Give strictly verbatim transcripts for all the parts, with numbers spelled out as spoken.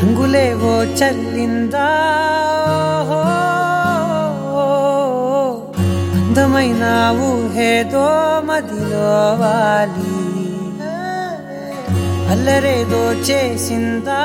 రంగులేవో చల్లిందా అందమైన ఊహేదో మదిలో వాలి అల్లరేదో చేసిందా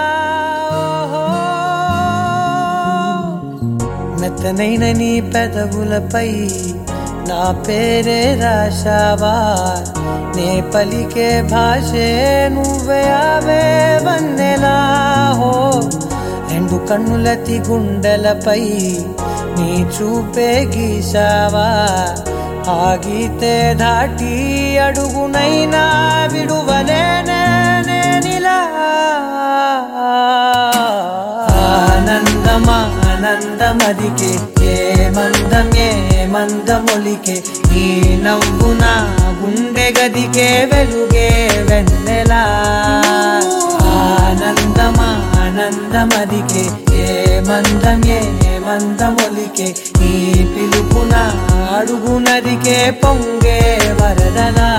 మెత్తనైన నీ పెదవులపై నా పేరే రాశావా నే పలికే భాషే నువ్వే అవే వన్నెలా హో రెండు కన్నులతి గుండెలపై నీ చూపే గీశావా ఆగితే దాటి అడుగునైనా విడువలేనే నేనిలా ఆనందమా ఆనందమదికే ఏ మందం ఏ మందమొలికే ఈ నవ్వు నా గుండె గదికే వెలుగే వెన్నెలా ఆనందమా ఆనందమదికే ఏ మందం ఏ మందమొలికే ఈ పిలుపున అడుగు నదికే పొంగే వరదలా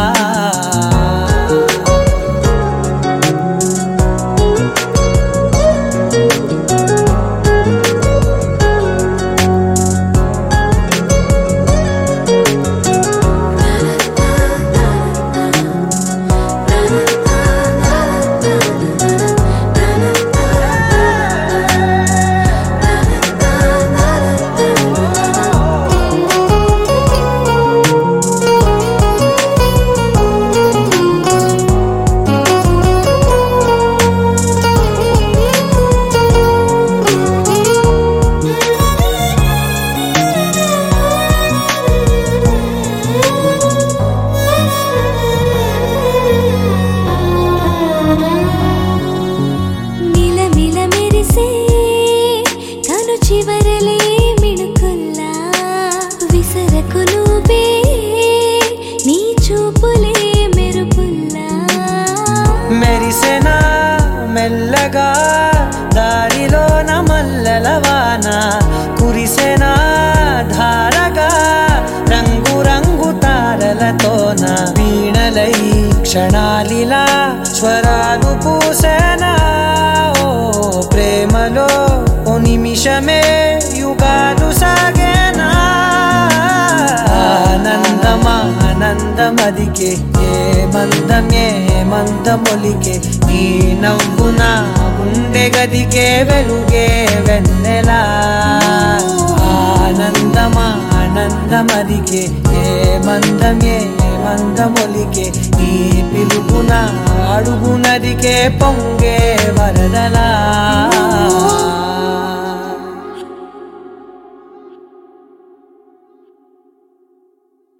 చివరలే మిణుకుల్లా విసరకు నువ్వే నీ చూపులే మెరుపుల్లా మెరిసెనా మెల్లగా దారిలోన మల్లెలవాన కురిసెనా ధారగా రంగు రంగు తారలతోన వీణలై క్షణాలిలా స్వరాలు పూసేనా ఓ ప్రేమలో నిమిషమే యుగాలు సాగేనా ఆనందమా ఆనందమదికే ఏ మందం ఏ మందమొలికే ఈ నవ్వున గుండె గదికే వెలుగే వెన్నెలా ఆనందమా ఆనందమదికే ఏ మందం ఏ మందమొలికే ఈ పిలుపున అడుగు నదికే పొంగే వరదలా